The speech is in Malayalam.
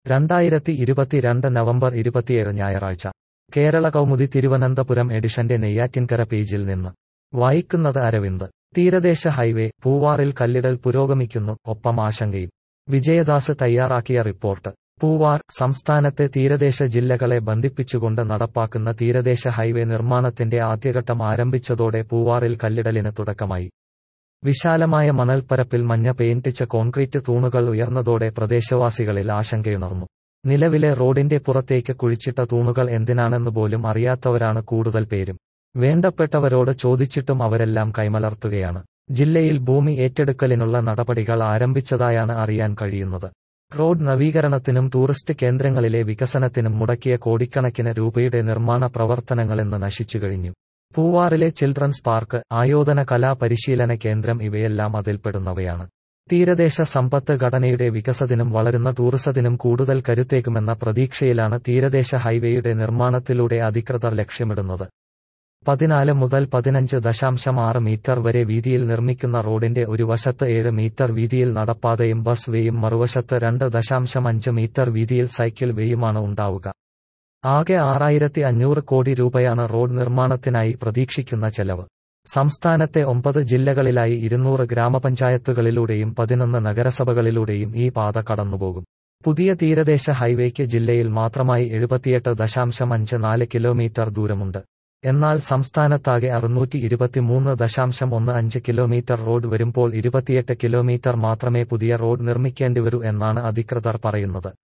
2022 നവംബർ 27 ഞായറാഴ്ച കേരള കൗമുദി തിരുവനന്തപുരം എഡിഷന്റെ നെയ്യാറ്റിൻകര പേജിൽ നിന്ന് വായിക്കുന്നത് അരവിന്ദ്. തീരദേശ ഹൈവേ പൂവാറിൽ കല്ലിടൽ പുരോഗമിക്കുന്നു, ഒപ്പം ആശങ്കയും. വിജയദാസ് തയ്യാറാക്കിയ റിപ്പോർട്ട്. പൂവാർ. സംസ്ഥാനത്തെ തീരദേശ ജില്ലകളെ ബന്ധിപ്പിച്ചുകൊണ്ട് നടപ്പാക്കുന്ന തീരദേശ ഹൈവേ നിർമ്മാണത്തിന്റെ ആദ്യഘട്ടം ആരംഭിച്ചതോടെ പൂവാറിൽ കല്ലിടലിന് തുടക്കമായി. വിശാലമായ മണൽപ്പരപ്പിൽ മഞ്ഞ പെയിന്റിച്ച കോൺക്രീറ്റ് തൂണുകൾ ഉയർന്നതോടെ പ്രദേശവാസികളിൽ ആശങ്കയുണർന്നു. നിലവിലെ റോഡിന്റെ പുറത്തേക്ക് കുഴിച്ചിട്ട തൂണുകൾ എന്തിനാണെന്ന് പോലും അറിയാത്തവരാണ് കൂടുതൽ പേരും. വേണ്ടപ്പെട്ടവരോട് ചോദിച്ചിട്ടും അവരെല്ലാം കൈമലർത്തുകയാണ്. ജില്ലയിൽ ഭൂമി ഏറ്റെടുക്കലിനുള്ള നടപടികൾ ആരംഭിച്ചതായാണ് അറിയാൻ കഴിയുന്നത്. റോഡ് നവീകരണത്തിനും ടൂറിസ്റ്റ് കേന്ദ്രങ്ങളിലെ വികസനത്തിനും മുടക്കിയ കോടിക്കണക്കിന് രൂപയുടെ നിർമ്മാണ പ്രവർത്തനങ്ങളിന്ന് നശിച്ചുകഴിഞ്ഞു. പൂവാറിലെ ചിൽഡ്രൻസ് പാർക്ക്, ആയോധന കലാ പരിശീലന കേന്ദ്രം ഇവയെല്ലാം അതിൽപ്പെടുന്നവയാണ്. തീരദേശ സമ്പത്ത് ഘടനയുടെ വികസനത്തിനും വളരുന്ന ടൂറിസത്തിനും കൂടുതൽ കരുത്തേകുമെന്ന പ്രതീക്ഷയിലാണ് തീരദേശ ഹൈവേയുടെ നിർമ്മാണത്തിലൂടെ അധികൃതർ ലക്ഷ്യമിടുന്നത്. 14 മുതൽ 15.6 മീറ്റർ വരെ വീതിയിൽ നിർമ്മിക്കുന്ന റോഡിന്റെ ഒരു വശത്ത് 7 മീറ്റർ വീതിയിൽ നടപ്പാതയും ബസ് വേയും മറുവശത്ത് 2.5 മീറ്റർ വീതിയിൽ സൈക്കിൾ വേയുമാണ് ഉണ്ടാവുക. ആകെ 6500 കോടി രൂപയാണ് റോഡ് നിർമ്മാണത്തിനായി പ്രതീക്ഷിക്കുന്ന ചെലവ്. സംസ്ഥാനത്തെ 9 ജില്ലകളിലായി 200 ഗ്രാമപഞ്ചായത്തുകളിലൂടെയും 11 നഗരസഭകളിലൂടെയും ഈ പാത കടന്നുപോകും. പുതിയ തീരദേശ ഹൈവേക്ക് ജില്ലയിൽ മാത്രമായി 78.54 കിലോമീറ്റർ ദൂരമുണ്ട്. എന്നാൽ സംസ്ഥാനത്താകെ 623.15 കിലോമീറ്റർ റോഡ് വരുമ്പോൾ 28 കിലോമീറ്റർ മാത്രമേ പുതിയ റോഡ് നിർമ്മിക്കേണ്ടിവരൂ എന്നാണ് അധികൃതർ പറയുന്നത്.